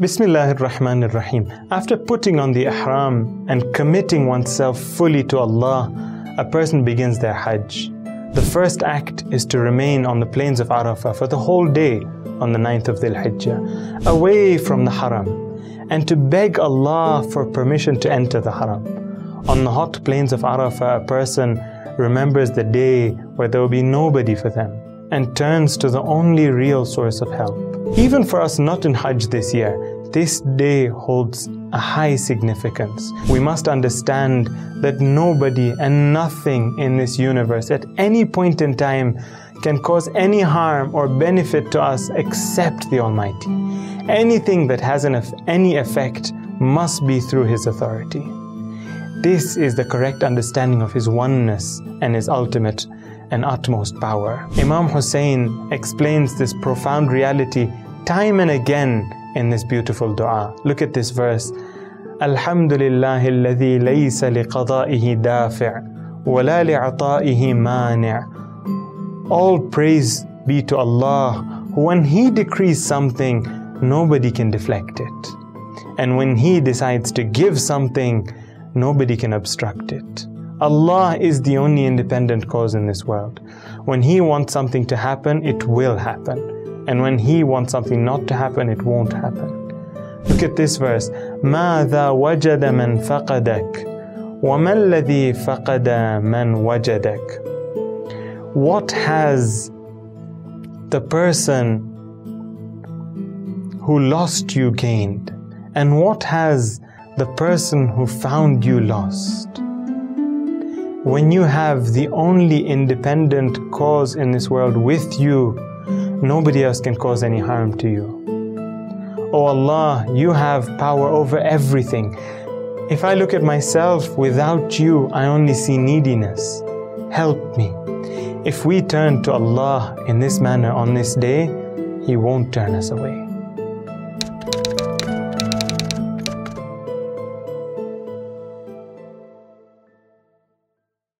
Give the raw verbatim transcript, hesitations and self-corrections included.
Bismillahir Rahmanir Rahim. After putting on the ihram and committing oneself fully to Allah, a person begins their hajj. The first act is to remain on the plains of Arafah for the whole day on the ninth of Dhul Hijjah, away from the haram, and to beg Allah for permission to enter the haram. On the hot plains of Arafah, a person remembers the day where there will be nobody for them and turns to the only real source of help. Even for us not in Hajj this year, this day holds a high significance. We must understand that nobody and nothing in this universe at any point in time can cause any harm or benefit to us except the Almighty. Anything that has an, any effect must be through His authority. This is the correct understanding of His oneness and His ultimate and utmost power. Imam Hussein explains this profound reality time and again in this beautiful dua. Look at this verse. Alhamdulillahi alladhi laysa liqada'ihi dafi' wa la li'ata'ihi mani'. All praise be to Allah, who when He decrees something, nobody can deflect it. And when He decides to give something, nobody can obstruct it. Allah is the only independent cause in this world. When He wants something to happen, it will happen. And when He wants something not to happen, it won't happen. Look at this verse. مَاذَا وَجَدَ مَنْ فَقَدَكَ وَمَا الَّذِي فَقَدَ مَنْ وَجَدَكَ. What has the person who lost you gained? And what has the person who found you lost? When you have the only independent cause in this world with you, nobody else can cause any harm to you. Oh Allah, You have power over everything. If I look at myself without You, I only see neediness. Help me. If we turn to Allah in this manner on this day, He won't turn us away.